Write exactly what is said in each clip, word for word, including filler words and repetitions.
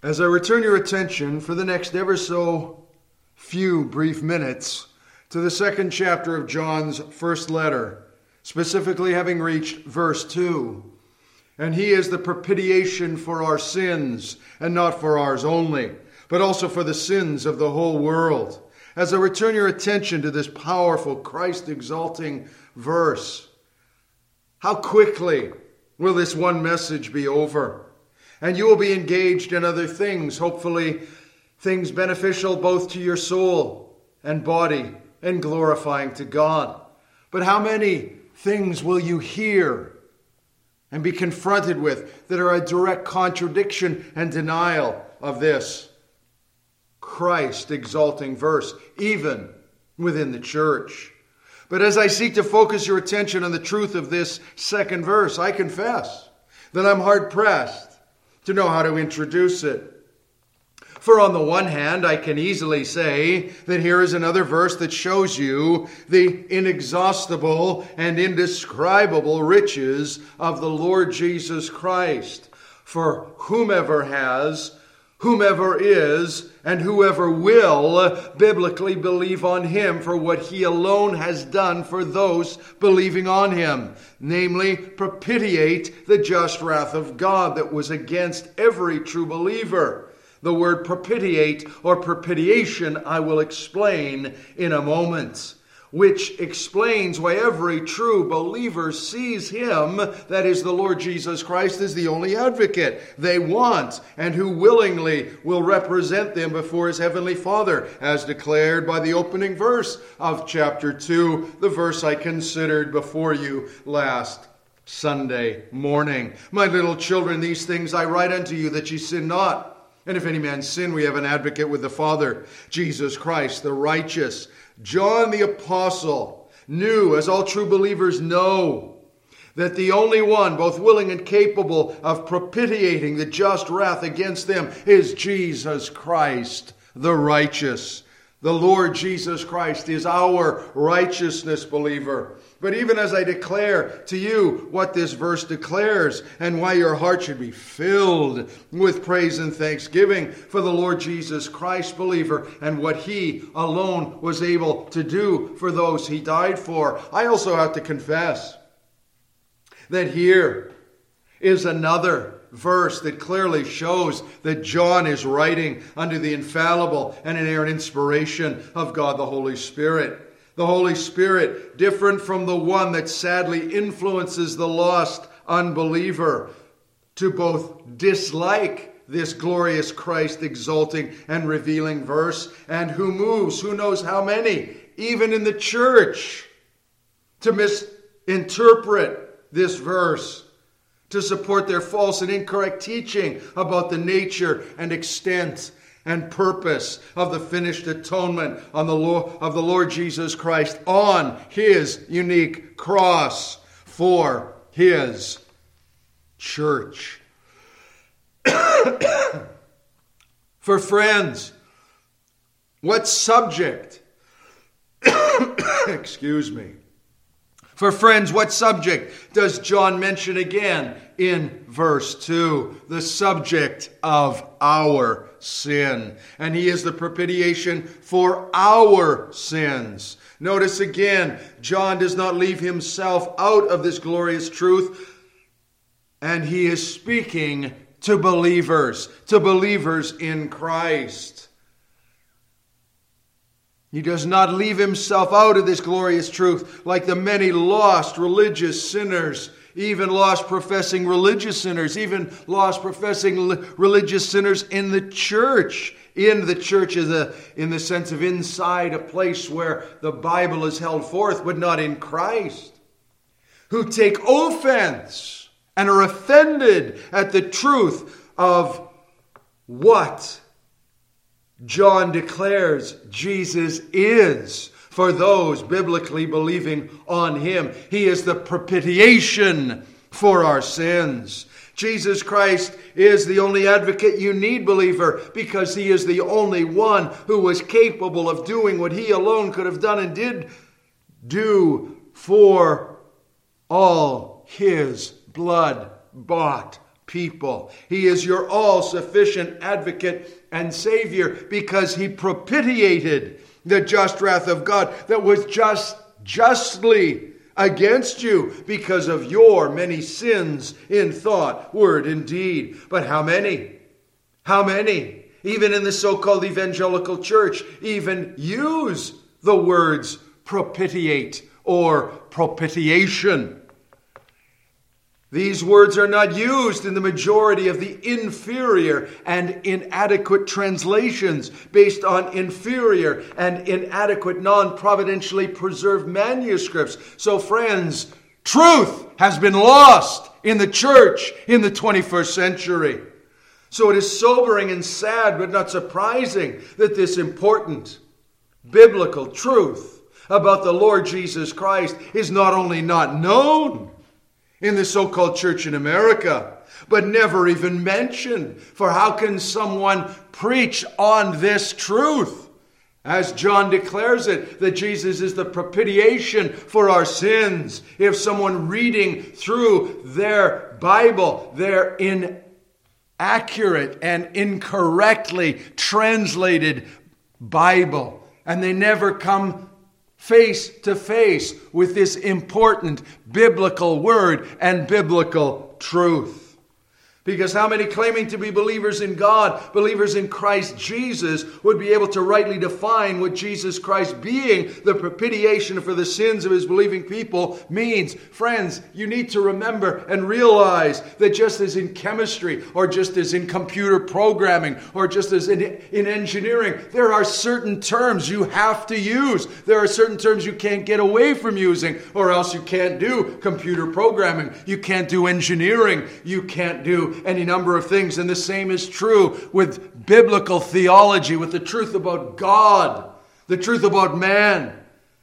As I return your attention for the next ever so few brief minutes to the second chapter of John's first letter, specifically having reached verse two, and he is the propitiation for our sins, and not for ours only, but also for the sins of the whole world. As I return your attention to this powerful, Christ-exalting verse, how quickly will this one message be over? And you will be engaged in other things, hopefully things beneficial both to your soul and body and glorifying to God. But how many things will you hear and be confronted with that are a direct contradiction and denial of this Christ-exalting verse, even within the church? But as I seek to focus your attention on the truth of this second verse, I confess that I'm hard-pressed to know how to introduce it. For on the one hand, I can easily say that here is another verse that shows you the inexhaustible and indescribable riches of the Lord Jesus Christ. For whomever has, whomever is, and whoever will biblically believe on him for what he alone has done for those believing on him, namely propitiate the just wrath of God that was against every true believer. The word propitiate or propitiation I will explain in a moment, which explains why every true believer sees him, that is the Lord Jesus Christ, as the only advocate they want, and who willingly will represent them before his heavenly Father, as declared by the opening verse of chapter two, the verse I considered before you last Sunday morning. My little children, these things I write unto you, that ye sin not. And if any man sin, we have an advocate with the Father, Jesus Christ, the righteous. John the Apostle knew, as all true believers know, that the only one, both willing and capable of propitiating the just wrath against them, is Jesus Christ, the righteous. The Lord Jesus Christ is our righteousness, believer. But even as I declare to you what this verse declares and why your heart should be filled with praise and thanksgiving for the Lord Jesus Christ, believer, and what he alone was able to do for those he died for, I also have to confess that here is another verse that clearly shows that John is writing under the infallible and inerrant inspiration of God the Holy Spirit. The Holy Spirit, different from the one that sadly influences the lost unbeliever to both dislike this glorious Christ exalting and revealing verse, and who moves, who knows how many, even in the church, to misinterpret this verse, to support their false and incorrect teaching about the nature and extent and purpose of the finished atonement on the Lord, of the Lord Jesus Christ on his unique cross for his church. For friends, what subject, excuse me, For friends, what subject does John mention again in verse two? The subject of our sin. And he is the propitiation for our sins. Notice again, John does not leave himself out of this glorious truth. And he is speaking to believers, to believers in Christ. He does not leave himself out of this glorious truth like the many lost religious sinners, even lost professing religious sinners, even lost professing religious sinners in the church. In the church is a, in the sense of inside a place where the Bible is held forth, but not in Christ. Who take offense and are offended at the truth of what John declares Jesus is for those biblically believing on him. He is the propitiation for our sins. Jesus Christ is the only advocate you need, believer, because he is the only one who was capable of doing what he alone could have done and did do for all his blood-bought people. He is your all-sufficient advocate and Savior because he propitiated the just wrath of God that was just justly against you because of your many sins in thought, word, and deed. But how many? How many, even in the so-called evangelical church, even use the words propitiate or propitiation? These words are not used in the majority of the inferior and inadequate translations based on inferior and inadequate non-providentially preserved manuscripts. So friends, truth has been lost in the church in the twenty-first century. So it is sobering and sad, but not surprising, that this important biblical truth about the Lord Jesus Christ is not only not known in the so-called church in America, but never even mentioned. For how can someone preach on this truth? As John declares it, that Jesus is the propitiation for our sins. If someone reading through their Bible, their inaccurate and incorrectly translated Bible, and they never come face to face with this important biblical word and biblical truth. Because how many claiming to be believers in God, believers in Christ Jesus, would be able to rightly define what Jesus Christ being the propitiation for the sins of his believing people means? Friends, you need to remember and realize that just as in chemistry, or just as in computer programming, or just as in, in engineering, there are certain terms you have to use. There are certain terms you can't get away from using, or else you can't do computer programming. You can't do engineering. You can't do any number of things. And the same is true with biblical theology, with the truth about God, the truth about man.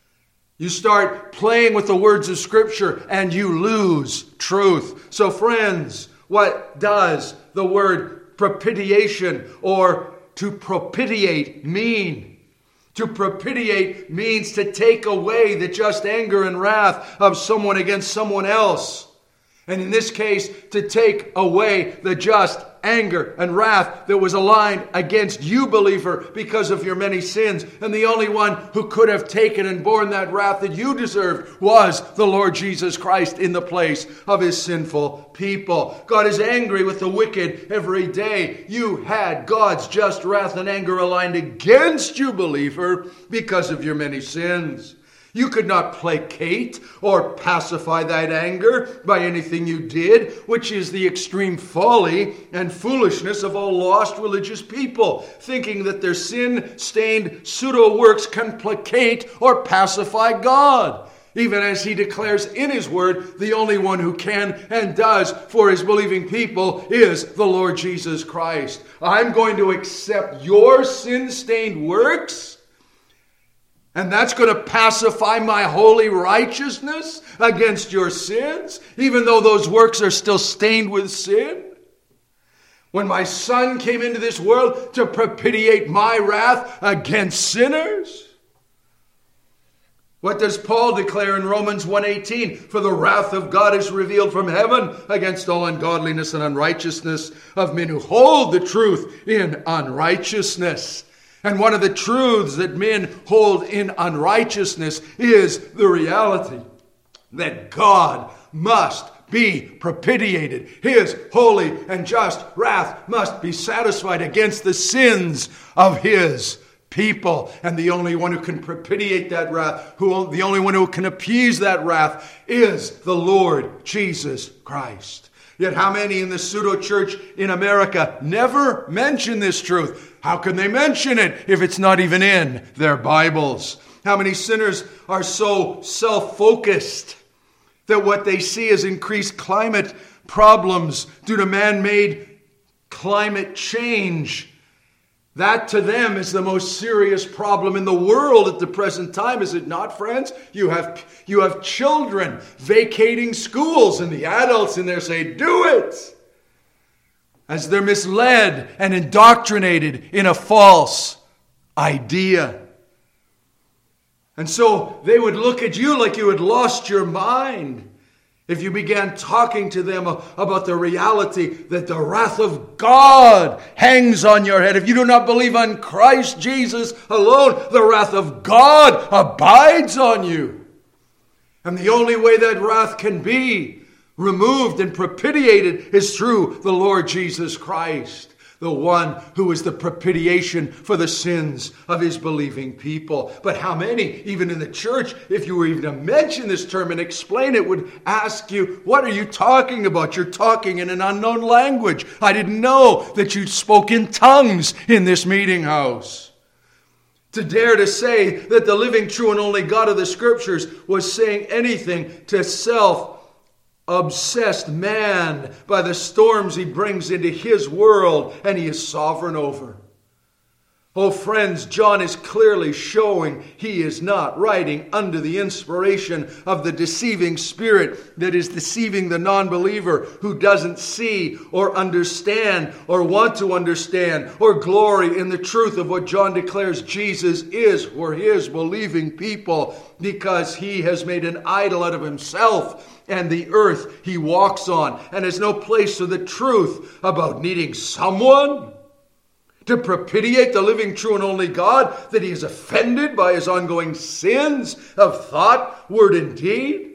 You start playing with the words of Scripture and you lose truth. So friends, what does the word propitiation or to propitiate mean? To propitiate means to take away the just anger and wrath of someone against someone else. And in this case, to take away the just anger and wrath that was aligned against you, believer, because of your many sins. And the only one who could have taken and borne that wrath that you deserved was the Lord Jesus Christ in the place of his sinful people. God is angry with the wicked every day. You had God's just wrath and anger aligned against you, believer, because of your many sins. You could not placate or pacify that anger by anything you did, which is the extreme folly and foolishness of all lost religious people, thinking that their sin-stained pseudo-works can placate or pacify God. Even as he declares in his word, the only one who can and does for his believing people is the Lord Jesus Christ. I'm going to accept your sin-stained works, and that's going to pacify my holy righteousness against your sins, even though those works are still stained with sin? When my Son came into this world to propitiate my wrath against sinners? What does Paul declare in Romans one eighteen? For the wrath of God is revealed from heaven against all ungodliness and unrighteousness of men who hold the truth in unrighteousness. And one of the truths that men hold in unrighteousness is the reality that God must be propitiated. His holy and just wrath must be satisfied against the sins of his people. And the only one who can propitiate that wrath, who the only one who can appease that wrath, is the Lord Jesus Christ. Yet how many in the pseudo-church in America never mention this truth? How can they mention it if it's not even in their Bibles? How many sinners are so self-focused that what they see is increased climate problems due to man-made climate change? That to them is the most serious problem in the world at the present time, is it not, friends? You have, you have children vacating schools, and the adults in there say, do it! As they're misled and indoctrinated in a false idea. And so they would look at you like you had lost your mind if you began talking to them about the reality that the wrath of God hangs on your head, if you do not believe on Christ Jesus alone, the wrath of God abides on you. And the only way that wrath can be removed and propitiated is through the Lord Jesus Christ, the one who is the propitiation for the sins of his believing people. But how many, even in the church, if you were even to mention this term and explain it, would ask you, what are you talking about? You're talking in an unknown language. I didn't know that you spoke in tongues in this meeting house. To dare to say that the living, true, and only God of the Scriptures was saying anything to self obsessed man by the storms he brings into his world and he is sovereign over. Oh friends, John is clearly showing he is not writing under the inspiration of the deceiving spirit that is deceiving the non-believer who doesn't see or understand or want to understand or glory in the truth of what John declares Jesus is for his believing people, because he has made an idol out of himself and the earth he walks on, and has no place for the truth about needing someone to propitiate the living, true, and only God, that he is offended by his ongoing sins of thought, word, and deed.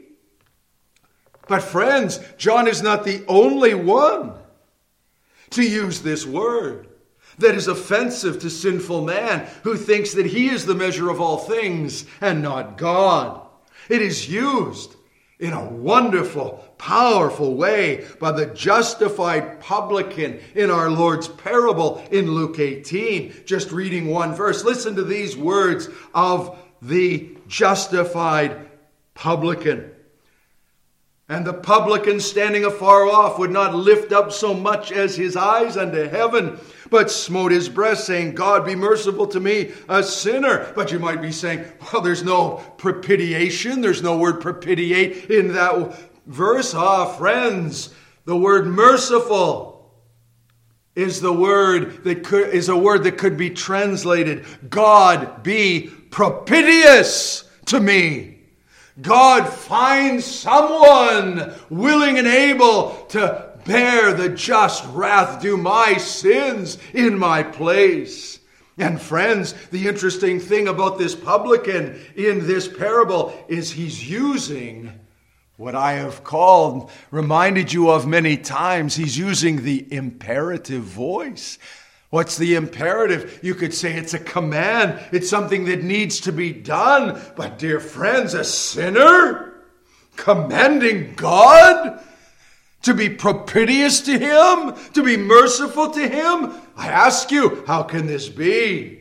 But friends, John is not the only one to use this word that is offensive to sinful man who thinks that he is the measure of all things and not God. It is used in a wonderful, powerful way by the justified publican in our Lord's parable in Luke eighteen. Just reading one verse. Listen to these words of the justified publican. And the publican standing afar off would not lift up so much as his eyes unto heaven, but smote his breast, saying, God, be merciful to me, a sinner. But you might be saying, well, there's no propitiation. There's no word propitiate in that verse. Ah, friends, the word merciful is the word that could, is a word that could be translated, God be propitious to me. God finds someone willing and able to bear the just wrath due my sins in my place. And friends, the interesting thing about this publican in this parable is he's using what I have called, reminded you of many times, he's using the imperative voice. What's the imperative? You could say it's a command. It's something that needs to be done. But dear friends, a sinner commanding God to be propitious to him, to be merciful to him? I ask you, how can this be?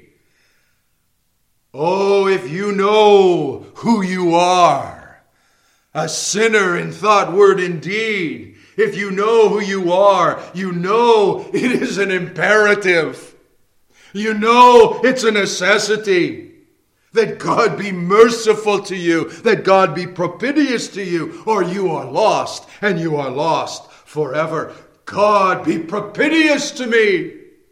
Oh, if you know who you are, a sinner in thought, word, and deed, if you know who you are, you know it is an imperative. You know it's a necessity that God be merciful to you, that God be propitious to you, or you are lost, and you are lost forever. God be propitious to me.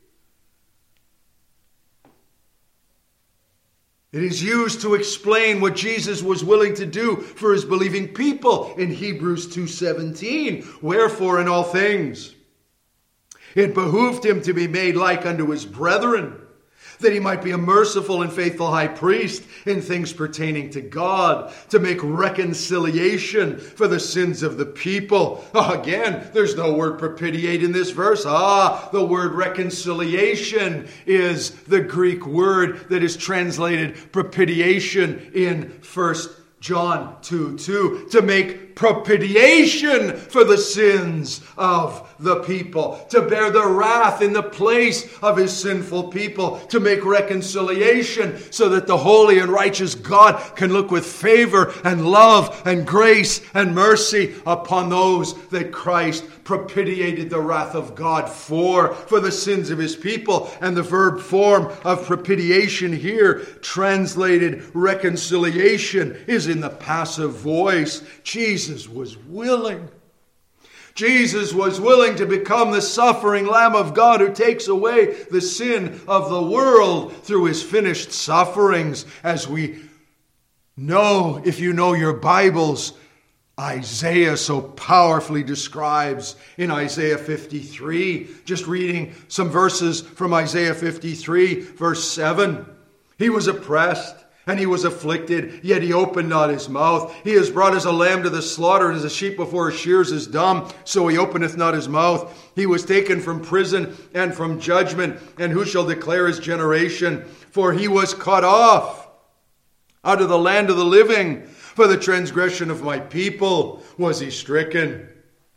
It is used to explain what Jesus was willing to do for his believing people in Hebrews two seventeen. Wherefore in all things it behooved him to be made like unto his brethren, that he might be a merciful and faithful high priest in things pertaining to God, to make reconciliation for the sins of the people. Oh, again, there's no word propitiate in this verse. Ah, the word reconciliation is the Greek word that is translated propitiation in First John two two, to make propitiation for the sins of the people, to bear the wrath in the place of his sinful people, to make reconciliation so that the holy and righteous God can look with favor and love and grace and mercy upon those that Christ propitiated the wrath of God for, for the sins of his people. And the verb form of propitiation here, translated reconciliation, is in the passive voice. Jesus was willing. Jesus was willing to become the suffering Lamb of God who takes away the sin of the world through his finished sufferings. As we know, if you know your Bibles, Isaiah so powerfully describes in Isaiah fifty-three. Just reading some verses from Isaiah fifty-three, verse seven. He was oppressed and he was afflicted, yet he opened not his mouth. He is brought as a lamb to the slaughter, and as a sheep before his shears is dumb, so he openeth not his mouth. He was taken from prison and from judgment, and who shall declare his generation? For he was cut off out of the land of the living. For the transgression of my people was he stricken.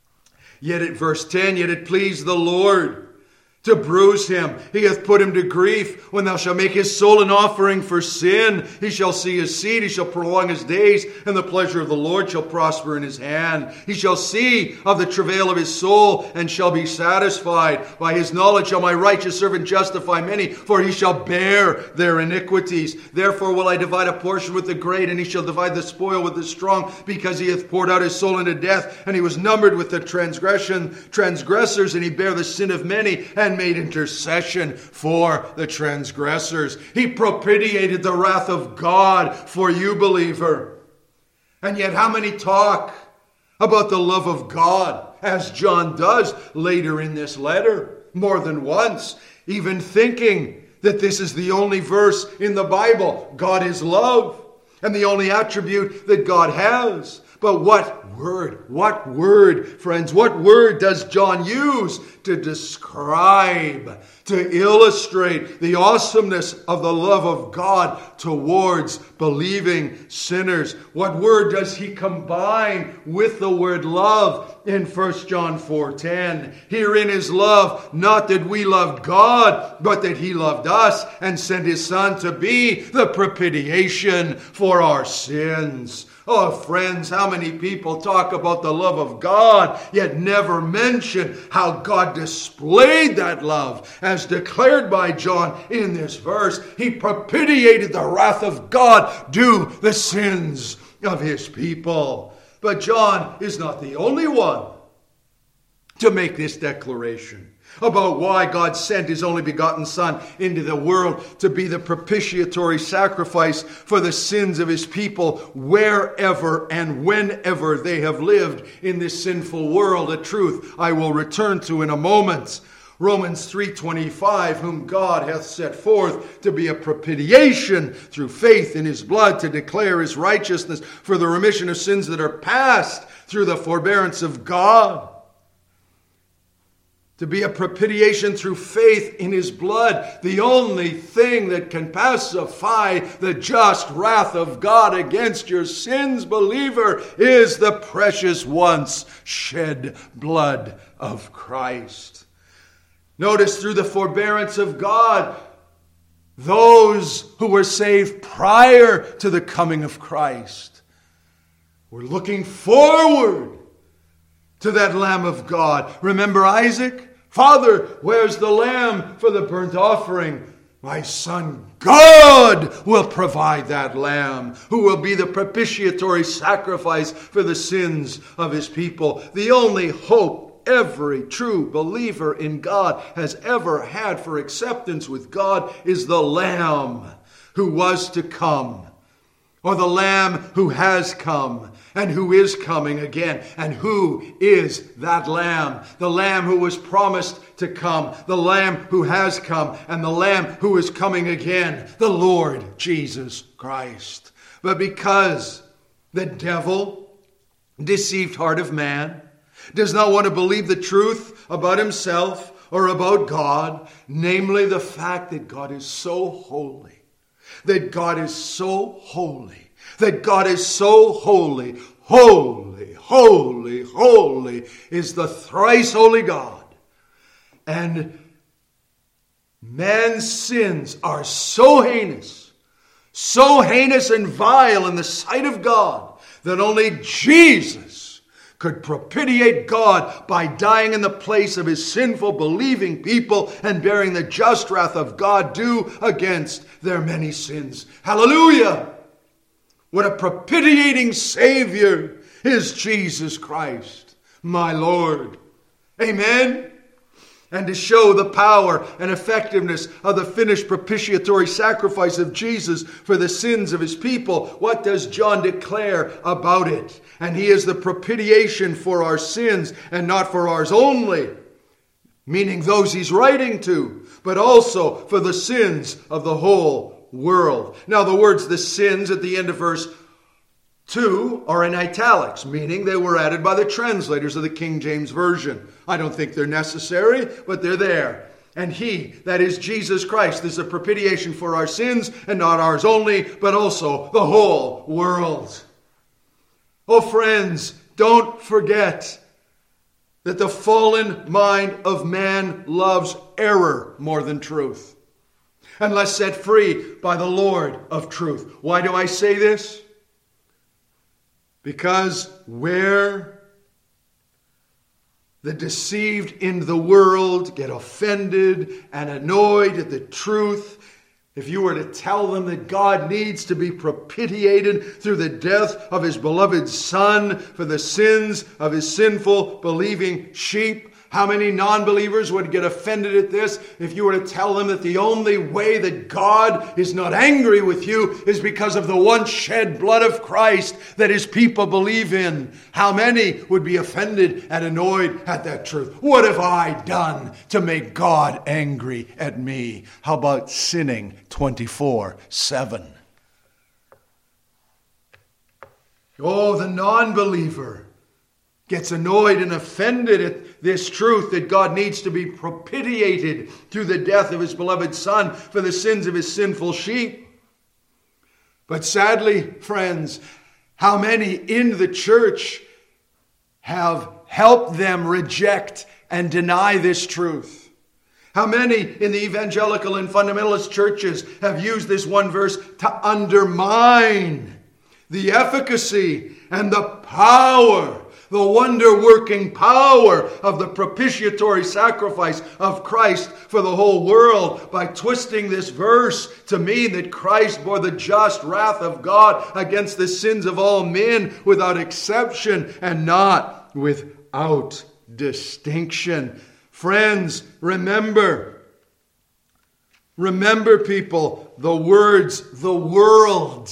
Yet at verse ten, yet it pleased the Lord to bruise him. He hath put him to grief. When thou shalt make his soul an offering for sin, he shall see his seed, he shall prolong his days, and the pleasure of the Lord shall prosper in his hand. He shall see of the travail of his soul, and shall be satisfied. By his knowledge shall my righteous servant justify many, for he shall bear their iniquities. Therefore will I divide a portion with the great, and he shall divide the spoil with the strong, because he hath poured out his soul into death, and he was numbered with the transgression transgressors, and he bare the sin of many, and made intercession for the transgressors. He propitiated the wrath of God for you, believer. And yet how many talk about the love of God, as John does later in this letter, more than once, even thinking that this is the only verse in the Bible. God is love, and the only attribute that God has. But what word, what word, friends, what word does John use to describe, to illustrate the awesomeness of the love of God towards believing sinners? What word does he combine with the word love in First John four ten? Herein is love, not that we loved God, but that he loved us and sent his Son to be the propitiation for our sins. Oh, friends, how many people talk about the love of God, yet never mention how God displayed that love, as declared by John in this verse. He propitiated the wrath of God due the sins of his people. But John is not the only one to make this declaration about why God sent his only begotten Son into the world to be the propitiatory sacrifice for the sins of his people wherever and whenever they have lived in this sinful world. A truth I will return to in a moment. Romans three twenty-five, whom God hath set forth to be a propitiation through faith in his blood, to declare his righteousness for the remission of sins that are past through the forbearance of God. To be a propitiation through faith in his blood. The only thing that can pacify the just wrath of God against your sins, believer, is the precious once shed blood of Christ. Notice, through the forbearance of God, those who were saved prior to the coming of Christ were looking forward to that Lamb of God. Remember Isaac? Father, where's the lamb for the burnt offering? My son, God will provide that lamb, who will be the propitiatory sacrifice for the sins of his people. The only hope every true believer in God has ever had for acceptance with God is the Lamb who was to come, or the Lamb who has come and who is coming again. And who is that Lamb? The Lamb who was promised to come, the Lamb who has come, and the Lamb who is coming again, the Lord Jesus Christ. But because the devil, deceived heart of man, does not want to believe the truth about himself or about God, namely the fact that God is so holy, that God is so holy, that God is so holy, holy, holy, holy is the thrice holy God. And man's sins are so heinous, so heinous and vile in the sight of God, that only Jesus could propitiate God by dying in the place of his sinful believing people and bearing the just wrath of God due against their many sins. Hallelujah! What a propitiating Savior is Jesus Christ, my Lord. Amen? And to show the power and effectiveness of the finished propitiatory sacrifice of Jesus for the sins of his people, what does John declare about it? And he is the propitiation for our sins, and not for ours only, meaning those he's writing to, but also for the sins of the whole world. Now the words "the sins" at the end of verse two are in italics, meaning they were added by the translators of the King James Version. I don't think they're necessary, but they're there. And he, that is Jesus Christ, is a propitiation for our sins, and not ours only, but also the whole world. Oh friends, don't forget that the fallen mind of man loves error more than truth, unless set free by the Lord of truth. Why do I say this? Because where the deceived in the world get offended and annoyed at the truth, if you were to tell them that God needs to be propitiated through the death of his beloved Son for the sins of his sinful believing sheep, how many non-believers would get offended at this if you were to tell them that the only way that God is not angry with you is because of the once shed blood of Christ that his people believe in? How many would be offended and annoyed at that truth? What have I done to make God angry at me? How about sinning twenty-four seven? Oh, the non-believer gets annoyed and offended at this truth that God needs to be propitiated through the death of his beloved Son for the sins of his sinful sheep. But sadly, friends, how many in the church have helped them reject and deny this truth? How many in the evangelical and fundamentalist churches have used this one verse to undermine the efficacy and the power, the wonder-working power of the propitiatory sacrifice of Christ for the whole world by twisting this verse to mean that Christ bore the just wrath of God against the sins of all men without exception and not without distinction. Friends, remember, remember people, the words, the world,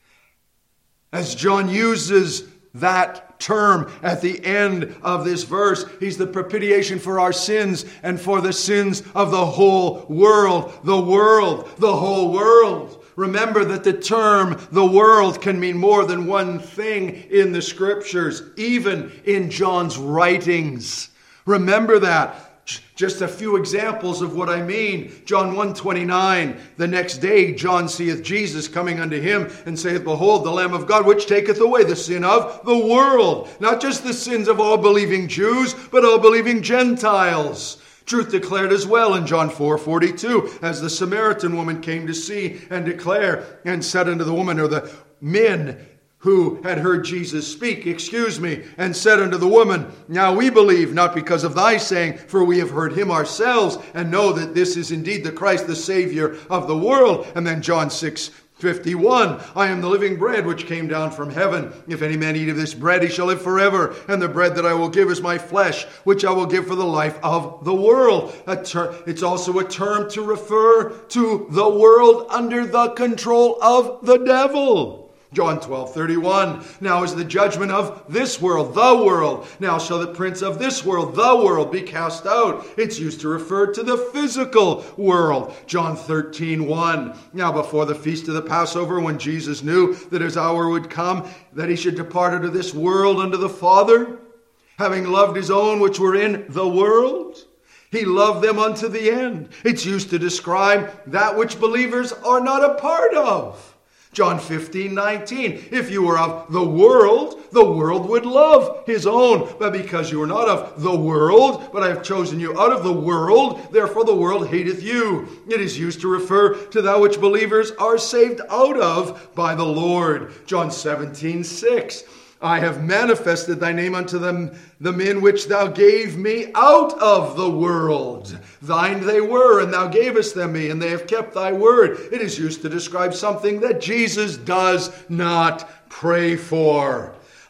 as John uses that term at the end of this verse. He's the propitiation for our sins and for the sins of the whole world. The world, the whole world. Remember that the term the world can mean more than one thing in the scriptures, even in John's writings. Remember that. Just a few examples of what I mean. John one twenty-nine, the next day John seeth Jesus coming unto him and saith, Behold, the Lamb of God, which taketh away the sin of the world. Not just the sins of all believing Jews, but all believing Gentiles. Truth declared as well in John four forty-two, as the Samaritan woman came to see and declare, and said unto the woman, or the men who had heard Jesus speak, excuse me, and said unto the woman, Now we believe, not because of thy saying, for we have heard him ourselves, and know that this is indeed the Christ, the Savior of the world. And then John six fifty-one, I am the living bread which came down from heaven. If any man eat of this bread, he shall live forever. And the bread that I will give is my flesh, which I will give for the life of the world. A ter- it's also a term to refer to the world under the control of the devil. John twelve thirty-one, now is the judgment of this world, the world. Now shall the prince of this world, the world, be cast out. It's used to refer to the physical world. John thirteen one, now before the feast of the Passover, when Jesus knew that his hour would come, that he should depart out of this world unto the Father, having loved his own which were in the world, he loved them unto the end. It's used to describe that which believers are not a part of. John fifteen nineteen, if you were of the world, the world would love his own. But because you are not of the world, but I have chosen you out of the world, therefore the world hateth you. It is used to refer to that which believers are saved out of by the Lord. John seventeen six, I have manifested thy name unto them, the men which thou gave me out of the world. Thine they were, and thou gavest them me, and they have kept thy word. It is used to describe something that Jesus does not pray for.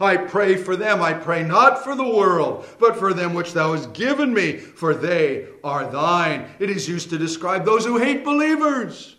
I pray for them. I pray not for the world, but for them which thou hast given me, for they are thine. It is used to describe those who hate believers.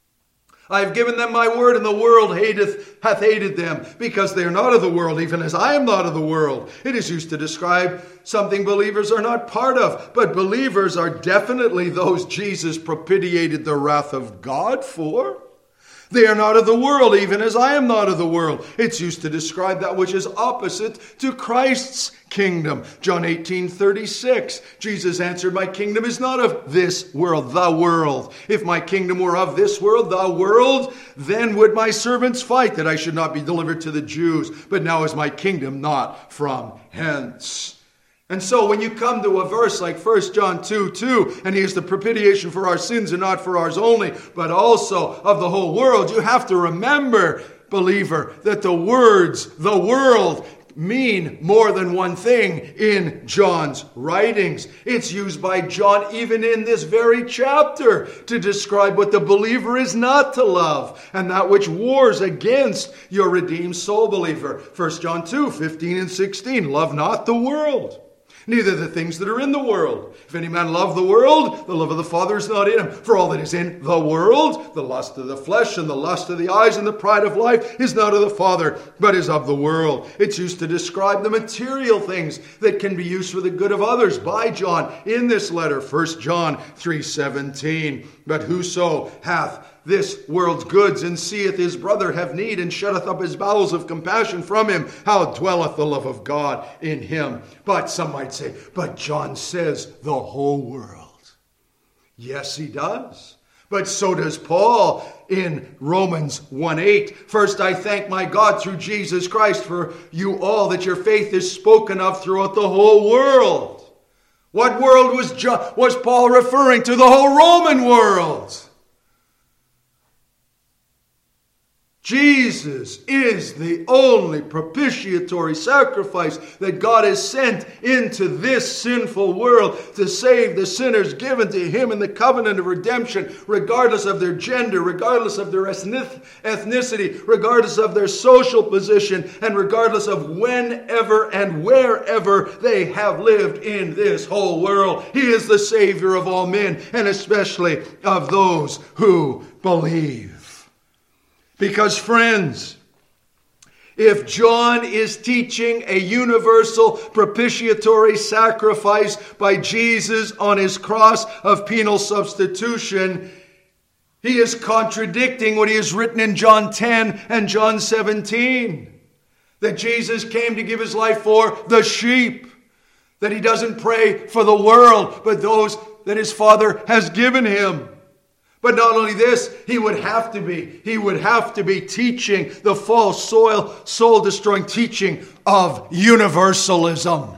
I have given them my word, and the world hateth, hath hated them, because they are not of the world, even as I am not of the world. It is used to describe something believers are not part of, but believers are definitely those Jesus propitiated the wrath of God for. They are not of the world, even as I am not of the world. It's used to describe that which is opposite to Christ's kingdom. John eighteen thirty-six. Jesus answered, my kingdom is not of this world, the world. If my kingdom were of this world, the world, then would my servants fight that I should not be delivered to the Jews. But now is my kingdom not from hence. And so when you come to a verse like First John two two, and he is the propitiation for our sins and not for ours only, but also of the whole world, you have to remember, believer, that the words, the world, mean more than one thing in John's writings. It's used by John even in this very chapter to describe what the believer is not to love and that which wars against your redeemed soul, believer. First John two fifteen and sixteen, love not the world, neither the things that are in the world. If any man love the world, the love of the Father is not in him. For all that is in the world, the lust of the flesh and the lust of the eyes and the pride of life, is not of the Father, but is of the world. It's used to describe the material things that can be used for the good of others by John in this letter, First John three seventeen. But whoso hath this world's goods, and seeth his brother have need, and shutteth up his bowels of compassion from him, how dwelleth the love of God in him? But some might say, but John says the whole world. Yes, he does. But so does Paul in Romans one eight. First, I thank my God through Jesus Christ for you all, that your faith is spoken of throughout the whole world. What world was, John, was Paul referring to? The whole Roman world. Jesus is the only propitiatory sacrifice that God has sent into this sinful world to save the sinners given to him in the covenant of redemption, regardless of their gender, regardless of their ethnicity, regardless of their social position, and regardless of whenever and wherever they have lived in this whole world. He is the Savior of all men, and especially of those who believe. Because, friends, if John is teaching a universal propitiatory sacrifice by Jesus on his cross of penal substitution, he is contradicting what he has written in John ten and John seventeen. That Jesus came to give his life for the sheep. That he doesn't pray for the world, but those that his Father has given him. But not only this, he would have to be, he would have to be teaching the false soil, soul-destroying teaching of universalism.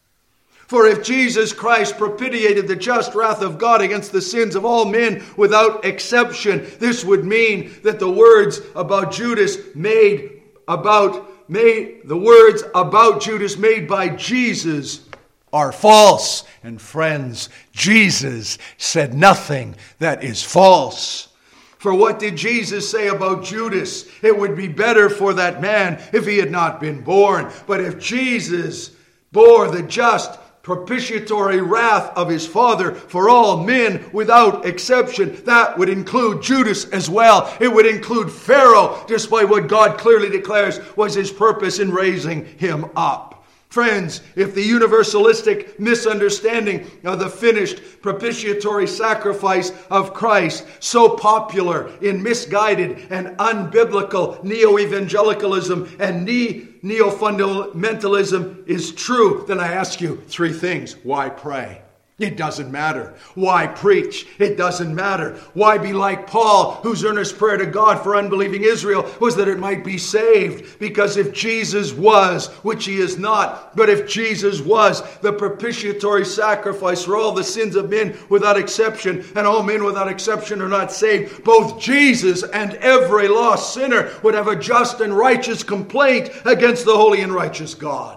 For if Jesus Christ propitiated the just wrath of God against the sins of all men without exception, this would mean that the words about Judas made about, made, the words about Judas made by Jesus are false. And friends, Jesus said nothing that is false. For what did Jesus say about Judas? It would be better for that man if he had not been born. But if Jesus bore the just propitiatory wrath of his Father for all men without exception, that would include Judas as well. It would include Pharaoh, despite what God clearly declares was his purpose in raising him up. Friends, if the universalistic misunderstanding of the finished propitiatory sacrifice of Christ, so popular in misguided and unbiblical neo-evangelicalism and neo-fundamentalism is true, then I ask you three things. Why pray? It doesn't matter. Why preach? It doesn't matter. Why be like Paul, whose earnest prayer to God for unbelieving Israel was that it might be saved? Because if Jesus was, which he is not, but if Jesus was the propitiatory sacrifice for all the sins of men without exception, and all men without exception are not saved, both Jesus and every lost sinner would have a just and righteous complaint against the holy and righteous God.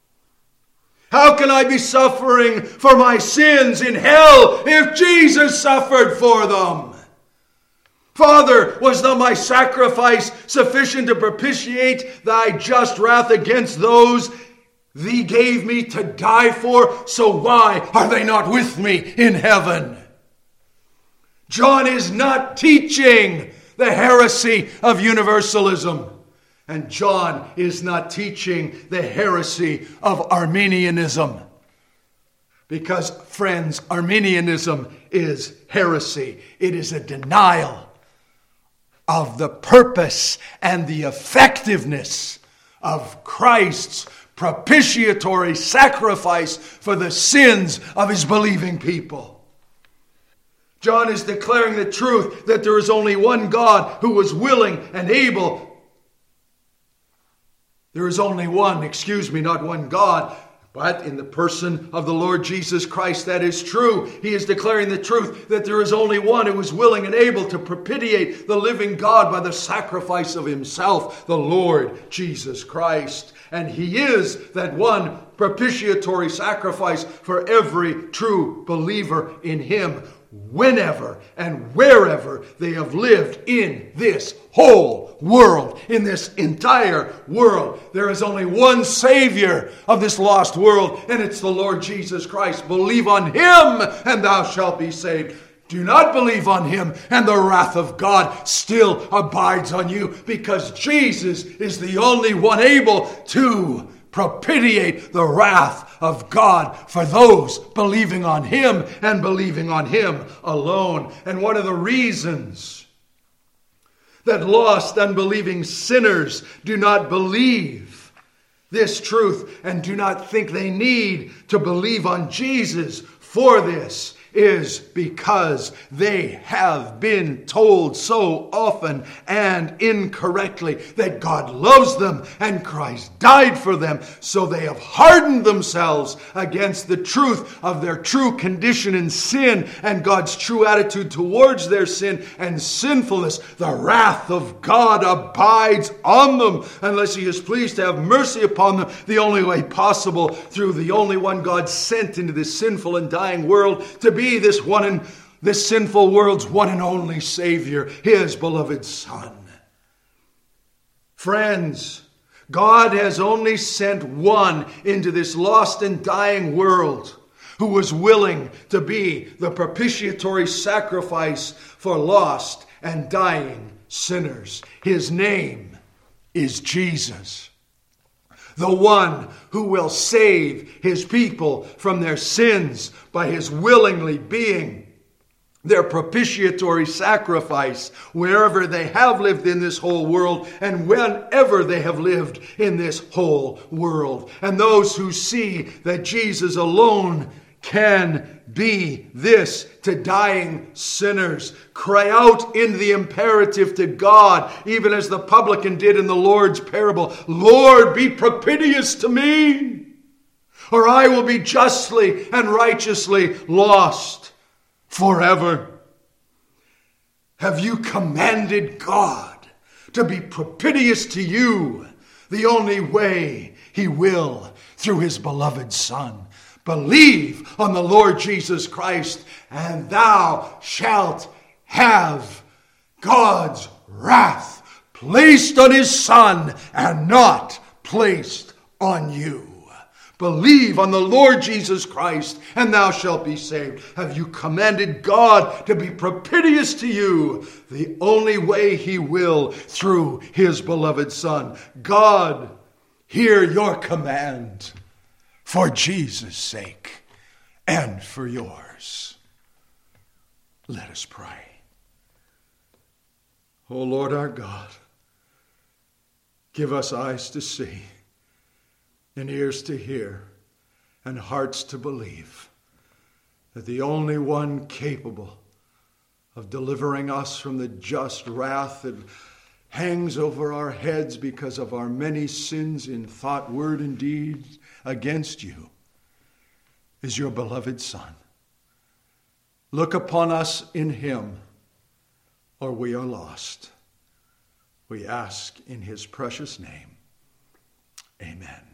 How can I be suffering for my sins in hell if Jesus suffered for them? Father, was not my sacrifice sufficient to propitiate thy just wrath against those thee gave me to die for? So why are they not with me in heaven? John is not teaching the heresy of universalism. And John is not teaching the heresy of Arminianism. Because, friends, Arminianism is heresy. It is a denial of the purpose and the effectiveness of Christ's propitiatory sacrifice for the sins of his believing people. John is declaring the truth that there is only one God who was willing and able. There is only one, excuse me, not one God, but in the person of the Lord Jesus Christ, that is true. He is declaring the truth that there is only one who is willing and able to propitiate the living God by the sacrifice of himself, the Lord Jesus Christ. And he is that one propitiatory sacrifice for every true believer in him, whenever and wherever they have lived in this whole world, in this entire world. There is only one Savior of this lost world, and it's the Lord Jesus Christ. Believe on him, and thou shalt be saved. Do not believe on him, and the wrath of God still abides on you, because Jesus is the only one able to propitiate the wrath of God for those believing on him and believing on him alone. And one of the reasons that lost, unbelieving sinners do not believe this truth and do not think they need to believe on Jesus for this is because they have been told so often and incorrectly that God loves them and Christ died for them. So they have hardened themselves against the truth of their true condition in sin and God's true attitude towards their sin and sinfulness. The wrath of God abides on them unless he is pleased to have mercy upon them the only way possible, through the only one God sent into this sinful and dying world to be Be this one and this sinful world's one and only Savior, his beloved Son. Friends, God has only sent one into this lost and dying world who was willing to be the propitiatory sacrifice for lost and dying sinners. His name is Jesus. The one who will save his people from their sins by his willingly being their propitiatory sacrifice wherever they have lived in this whole world and whenever they have lived in this whole world. And those who see that Jesus alone can be this to dying sinners cry out in the imperative to God, even as the publican did in the Lord's parable, Lord, be propitious to me, or I will be justly and righteously lost forever. Have you commanded God to be propitious to you the only way he will, through his beloved Son? Believe on the Lord Jesus Christ, and thou shalt have God's wrath placed on his Son and not placed on you. Believe on the Lord Jesus Christ, and thou shalt be saved. Have you commanded God to be propitious to you the only way he will, through his beloved Son? God, hear your command. For Jesus' sake and for yours. Let us pray. O Lord our God, give us eyes to see and ears to hear and hearts to believe that the only one capable of delivering us from the just wrath that hangs over our heads because of our many sins in thought, word, and deed against you is your beloved Son. Look upon us in him, or we are lost. We ask in his precious name. Amen.